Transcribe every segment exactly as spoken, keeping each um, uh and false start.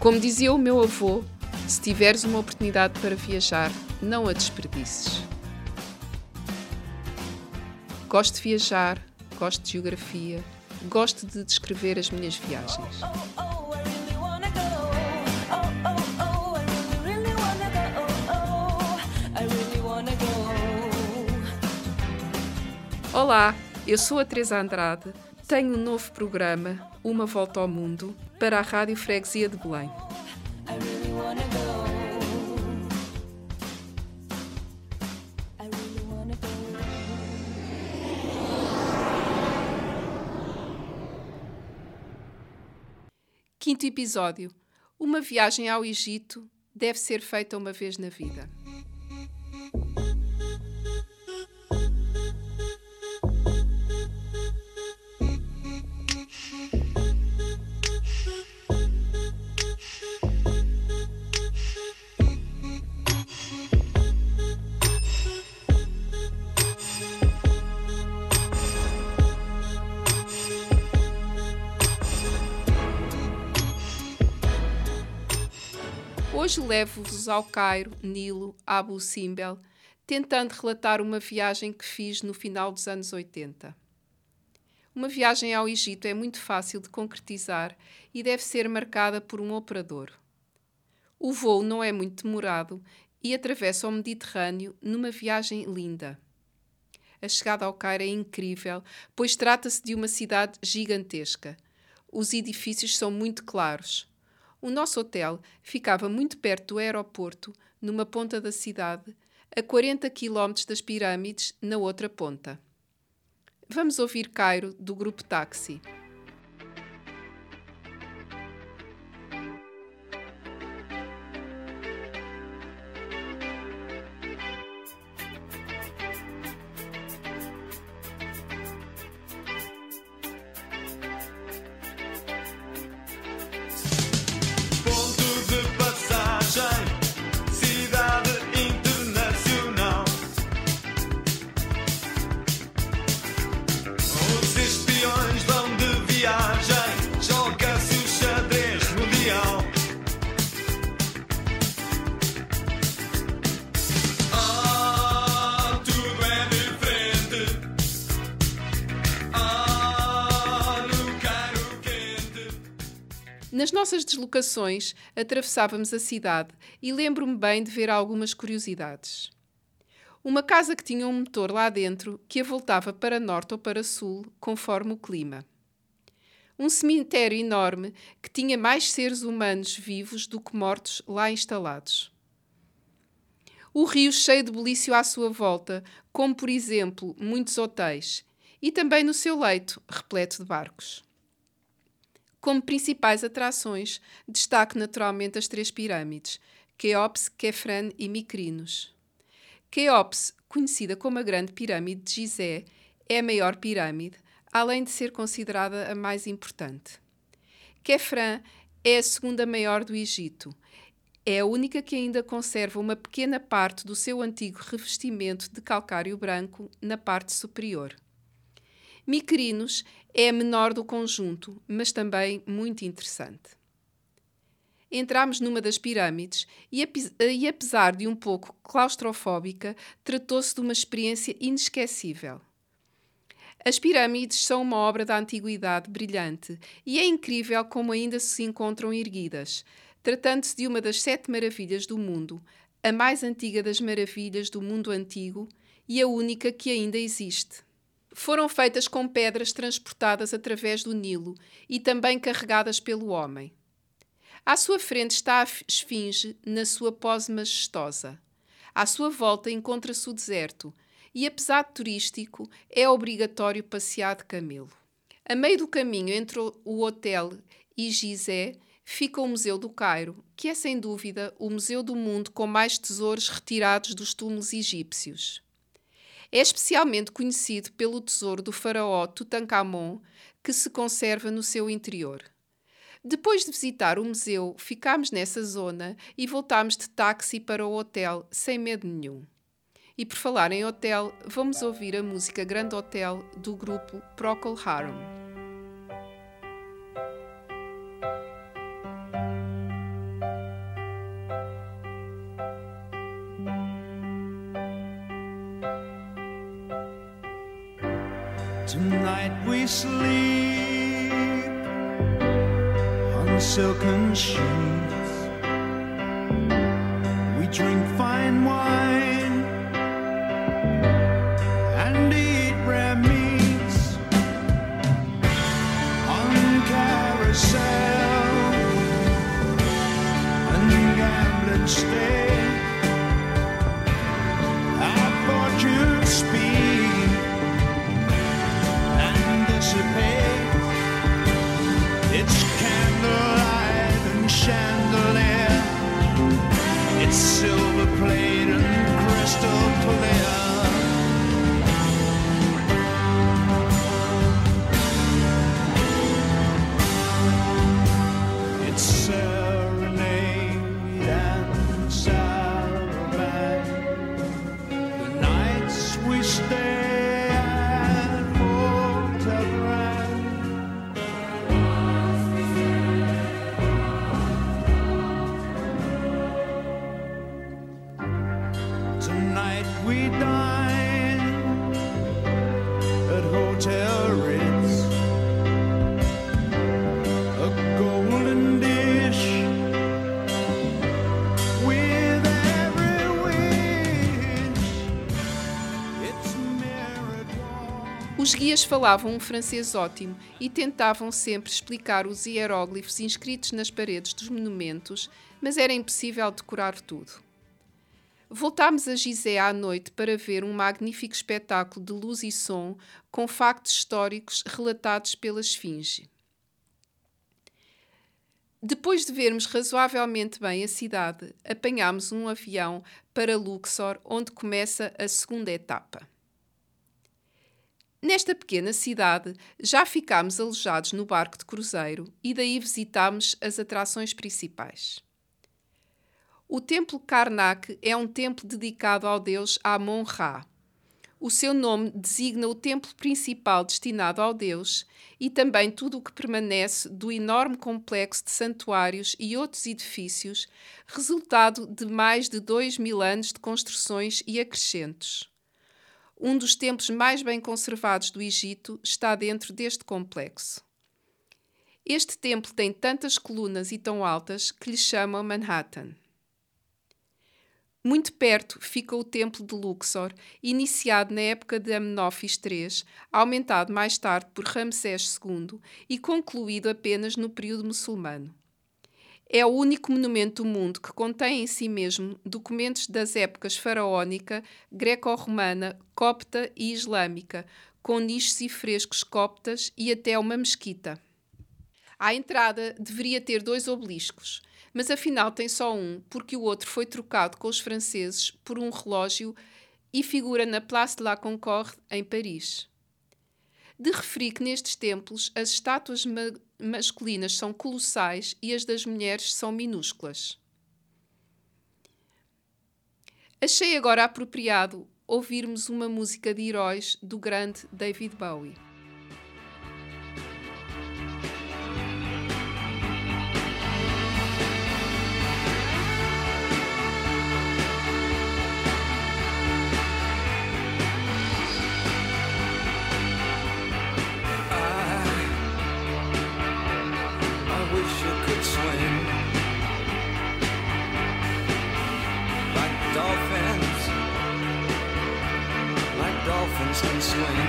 Como dizia o meu avô, se tiveres uma oportunidade para viajar, não a desperdices. Gosto de viajar, gosto de geografia, gosto de descrever as minhas viagens. Olá, eu sou a Teresa Andrade, tenho um novo programa, Uma Volta ao Mundo, para a Rádio Freguesia de Belém. Quinto episódio. Uma viagem ao Egito deve ser feita uma vez na vida. Hoje levo-vos ao Cairo, Nilo, Abu Simbel, tentando relatar uma viagem que fiz no final dos anos oitenta. Uma viagem ao Egito é muito fácil de concretizar e deve ser marcada por um operador. O voo não é muito demorado e atravessa o Mediterrâneo numa viagem linda. A chegada ao Cairo é incrível, pois trata-se de uma cidade gigantesca. Os edifícios são muito claros. O nosso hotel ficava muito perto do aeroporto, numa ponta da cidade, a quarenta quilómetros das pirâmides, na outra ponta. Vamos ouvir Cairo, do grupo Táxi. Nas nossas deslocações, atravessávamos a cidade e lembro-me bem de ver algumas curiosidades. Uma casa que tinha um motor lá dentro que a voltava para norte ou para sul, conforme o clima. Um cemitério enorme que tinha mais seres humanos vivos do que mortos lá instalados. O rio cheio de bulício à sua volta, como por exemplo muitos hotéis, e também no seu leito, repleto de barcos. Como principais atrações, destaco naturalmente as três pirâmides, Quéops, Quefren e Mykrinos. Quéops, conhecida como a Grande Pirâmide de Gizé, é a maior pirâmide, além de ser considerada a mais importante. Quefren é a segunda maior do Egito. É a única que ainda conserva uma pequena parte do seu antigo revestimento de calcário branco na parte superior. Mykrinos é a menor do conjunto, mas também muito interessante. Entramos numa das pirâmides e, e apesar de um pouco claustrofóbica, tratou-se de uma experiência inesquecível. As pirâmides são uma obra da antiguidade brilhante e é incrível como ainda se encontram erguidas, tratando-se de uma das sete maravilhas do mundo, a mais antiga das maravilhas do mundo antigo e a única que ainda existe. Foram feitas com pedras transportadas através do Nilo e também carregadas pelo homem. À sua frente está a esfinge na sua pose majestosa. À sua volta encontra-se o deserto e, apesar de turístico, é obrigatório passear de camelo. A meio do caminho entre o hotel e Gizé fica o Museu do Cairo, que é sem dúvida o museu do mundo com mais tesouros retirados dos túmulos egípcios. É especialmente conhecido pelo tesouro do faraó Tutankhamon, que se conserva no seu interior. Depois de visitar o museu, ficámos nessa zona e voltámos de táxi para o hotel, sem medo nenhum. E por falar em hotel, vamos ouvir a música Grande Hotel do grupo Procol Harum. Tonight we sleep on silken sheets. We drink fine wine and eat rare meats on carousel and gambling stay. Our fortunes speed and dissipate. It's candlelight and chandelier. It's silver plate and crystal clear. It's serenade and saraband. The nights we stay at Hotel Grand. Tonight we dine at Hotel Ritz. A golden dish with every wish. It's mirrored wall. Os guias falavam um francês ótimo e tentavam sempre explicar os hieróglifos inscritos nas paredes dos monumentos, mas era impossível decorar tudo. Voltámos a Gizeh à noite para ver um magnífico espetáculo de luz e som com factos históricos relatados pela Esfinge. Depois de vermos razoavelmente bem a cidade, apanhámos um avião para Luxor, onde começa a segunda etapa. Nesta pequena cidade, já ficámos alojados no barco de cruzeiro e daí visitámos as atrações principais. O templo Karnak é um templo dedicado ao deus Amon-Ra. O seu nome designa o templo principal destinado ao deus e também tudo o que permanece do enorme complexo de santuários e outros edifícios, resultado de mais de dois mil anos de construções e acrescentos. Um dos templos mais bem conservados do Egito está dentro deste complexo. Este templo tem tantas colunas e tão altas que lhe chamam Manhattan. Muito perto fica o Templo de Luxor, iniciado na época de Amenófis terceiro, aumentado mais tarde por Ramsés segundo e concluído apenas no período muçulmano. É o único monumento do mundo que contém em si mesmo documentos das épocas faraónica, greco-romana, copta e islâmica, com nichos e frescos coptas e até uma mesquita. À entrada deveria ter dois obeliscos, mas afinal tem só um, porque o outro foi trocado com os franceses por um relógio e figura na Place de la Concorde, em Paris. De referir que nestes templos as estátuas ma- masculinas são colossais e as das mulheres são minúsculas. Achei agora apropriado ouvirmos uma música de heróis do grande David Bowie. Can swing.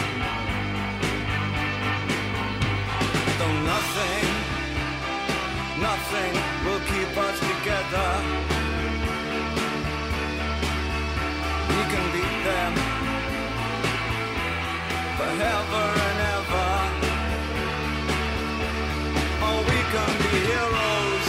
Though nothing, nothing will keep us together. We can beat them forever and ever. Oh, we can be heroes.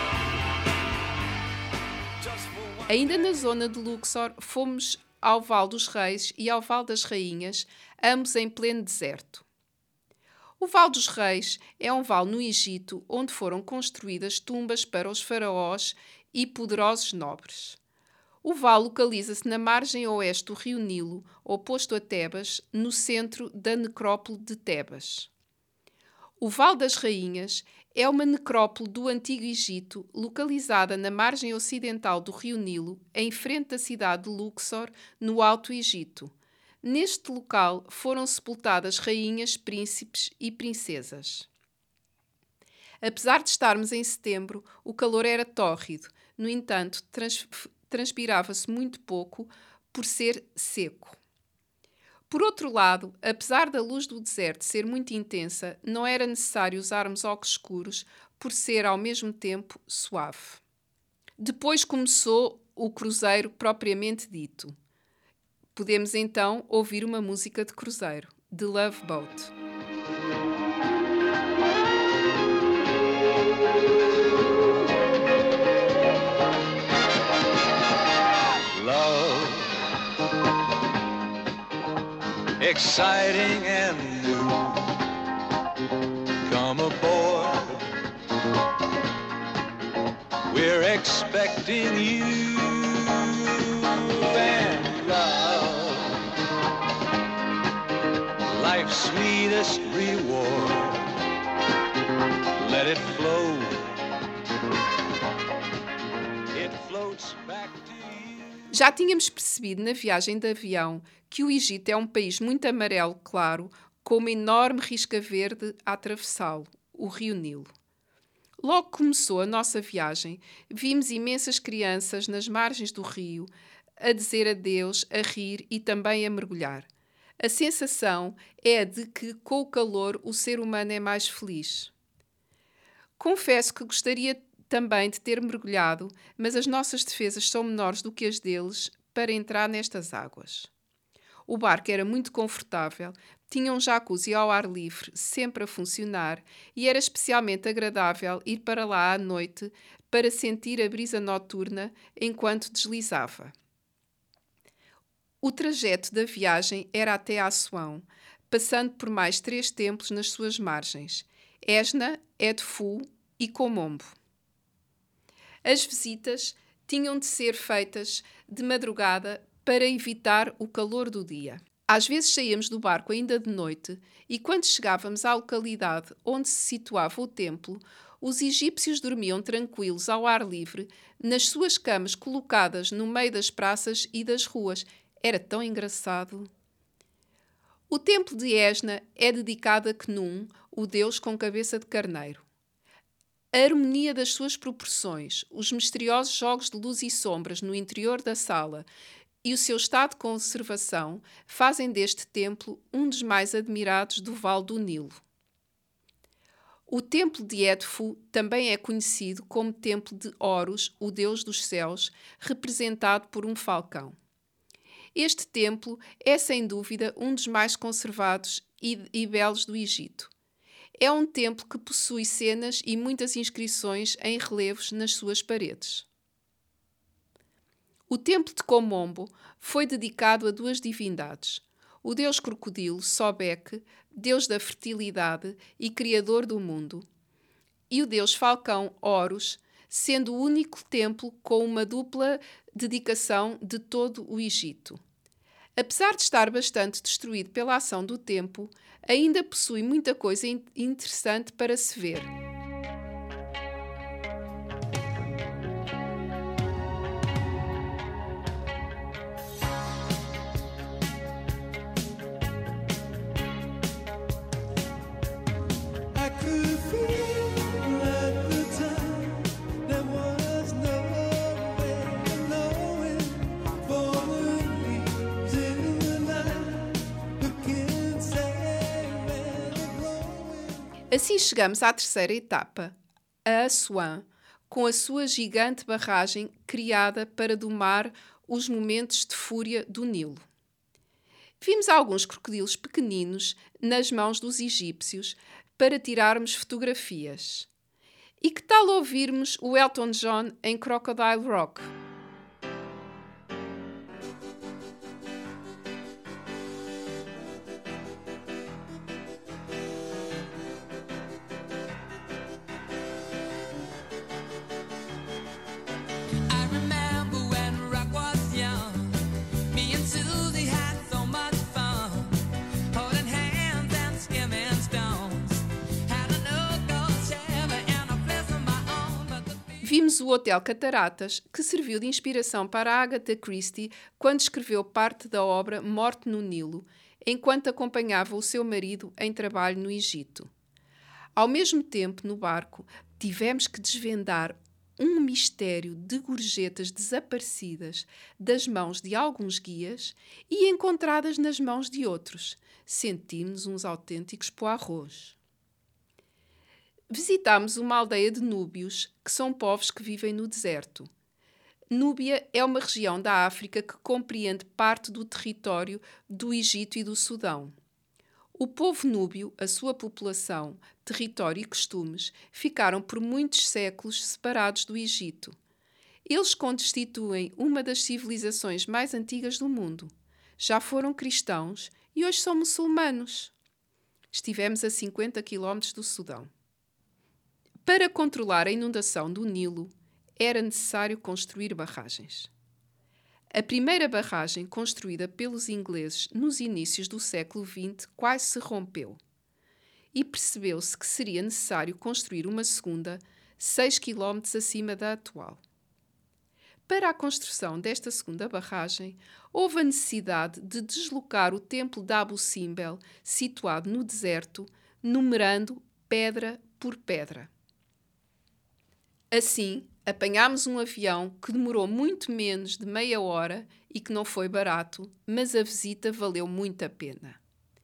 Just for one. Ainda na zona de Luxor, fomos ao Val dos Reis e ao Val das Rainhas, ambos em pleno deserto. O Val dos Reis é um vale no Egito onde foram construídas tumbas para os faraós e poderosos nobres. O vale localiza-se na margem oeste do rio Nilo, oposto a Tebas, no centro da necrópole de Tebas. O Val das Rainhas é uma necrópole do Antigo Egito, localizada na margem ocidental do rio Nilo, em frente da cidade de Luxor, no Alto Egito. Neste local foram sepultadas rainhas, príncipes e princesas. Apesar de estarmos em setembro, o calor era tórrido. No entanto, trans- transpirava-se muito pouco por ser seco. Por outro lado, apesar da luz do deserto ser muito intensa, não era necessário usarmos óculos escuros por ser ao mesmo tempo suave. Depois começou o cruzeiro propriamente dito. Podemos então ouvir uma música de cruzeiro, The Love Boat. Love, exciting and new. Come aboard, we're expecting you. And love, life's sweetest reward. Let it flow, it floats back to you. Já tínhamos percebido na viagem de avião que o Egito é um país muito amarelo claro, com uma enorme risca verde a atravessá-lo, o rio Nilo. Logo que começou a nossa viagem, vimos imensas crianças nas margens do rio, a dizer adeus, a rir e também a mergulhar. A sensação é a de que, com o calor, o ser humano é mais feliz. Confesso que gostaria também de ter mergulhado, mas as nossas defesas são menores do que as deles para entrar nestas águas. O barco era muito confortável, tinha um jacuzzi ao ar livre, sempre a funcionar, e era especialmente agradável ir para lá à noite para sentir a brisa noturna enquanto deslizava. O trajeto da viagem era até Assuão, passando por mais três templos nas suas margens, Esna, Edfu e Komombo. As visitas tinham de ser feitas de madrugada para evitar o calor do dia. Às vezes saíamos do barco ainda de noite e, quando chegávamos à localidade onde se situava o templo, os egípcios dormiam tranquilos ao ar livre nas suas camas colocadas no meio das praças e das ruas. Era tão engraçado. O templo de Esna é dedicado a Khnum, o deus com cabeça de carneiro. A harmonia das suas proporções, os misteriosos jogos de luz e sombras no interior da sala e o seu estado de conservação fazem deste templo um dos mais admirados do Vale do Nilo. O templo de Edfu também é conhecido como templo de Horus, o deus dos céus, representado por um falcão. Este templo é, sem dúvida, um dos mais conservados e, e belos do Egito. É um templo que possui cenas e muitas inscrições em relevos nas suas paredes. O templo de Komombo foi dedicado a duas divindades: o deus crocodilo, Sobek, deus da fertilidade e criador do mundo, e o deus falcão, Horus, sendo o único templo com uma dupla dedicação de todo o Egito. Apesar de estar bastante destruído pela ação do tempo, ainda possui muita coisa interessante para se ver. Assim chegamos à terceira etapa, a Assuã, com a sua gigante barragem criada para domar os momentos de fúria do Nilo. Vimos alguns crocodilos pequeninos nas mãos dos egípcios para tirarmos fotografias. E que tal ouvirmos o Elton John em Crocodile Rock? Vimos o Hotel Cataratas, que serviu de inspiração para Agatha Christie quando escreveu parte da obra Morte no Nilo, enquanto acompanhava o seu marido em trabalho no Egito. Ao mesmo tempo, no barco, tivemos que desvendar um mistério de gorjetas desaparecidas das mãos de alguns guias e encontradas nas mãos de outros. Sentimos-nos uns autênticos poirôs. Visitámos uma aldeia de núbios, que são povos que vivem no deserto. Núbia é uma região da África que compreende parte do território do Egito e do Sudão. O povo núbio, a sua população, território e costumes ficaram por muitos séculos separados do Egito. Eles constituem uma das civilizações mais antigas do mundo. Já foram cristãos e hoje são muçulmanos. Estivemos a cinquenta quilómetros do Sudão. Para controlar a inundação do Nilo, era necessário construir barragens. A primeira barragem, construída pelos ingleses nos inícios do século vinte, quase se rompeu. E percebeu-se que seria necessário construir uma segunda, seis quilómetros acima da atual. Para a construção desta segunda barragem, houve a necessidade de deslocar o templo de Abu Simbel, situado no deserto, numerando pedra por pedra. Assim, apanhámos um avião que demorou muito menos de meia hora e que não foi barato, mas a visita valeu muito a pena.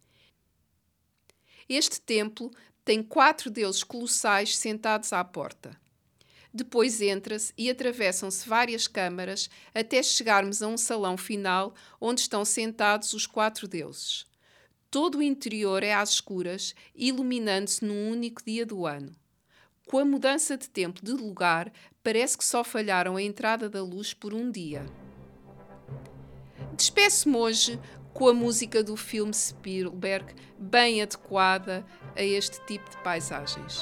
Este templo tem quatro deuses colossais sentados à porta. Depois entra-se e atravessam-se várias câmaras até chegarmos a um salão final onde estão sentados os quatro deuses. Todo o interior é às escuras, iluminando-se num único dia do ano. Com a mudança de tempo de lugar, parece que só falharam a entrada da luz por um dia. Despeço-me hoje com a música do filme Spielberg, bem adequada a este tipo de paisagens.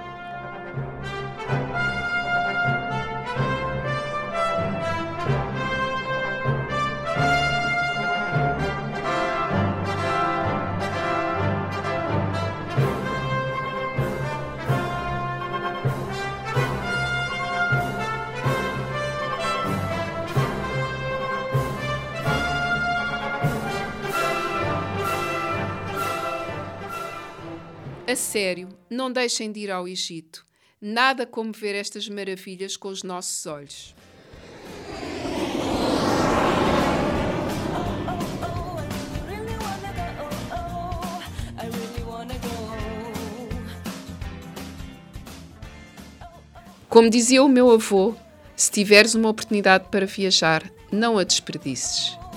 A sério, não deixem de ir ao Egito. Nada como ver estas maravilhas com os nossos olhos. Como dizia o meu avô, se tiveres uma oportunidade para viajar, não a desperdices.